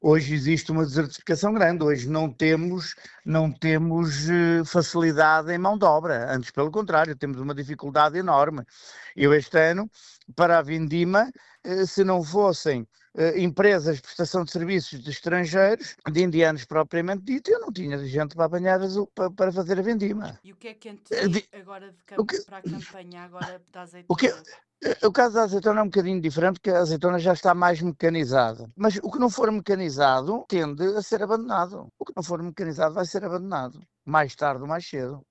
Hoje existe uma desertificação grande, hoje não temos facilidade em mão de obra, antes pelo contrário, temos uma dificuldade enorme. Eu este ano, para a Vindima, se não fossem empresas de prestação de serviços de estrangeiros, de indianos propriamente dito, eu não tinha gente para apanhar para fazer a Vindima. E o que é que Eh, antevê di- agora O que, para a campanha agora da o que, azeitona? o caso da azeitona é um bocadinho diferente, porque a azeitona já está mais mecanizada. Mas o que não for mecanizado tende a ser abandonado. O que não for mecanizado vai ser abandonado. Mais tarde ou mais cedo.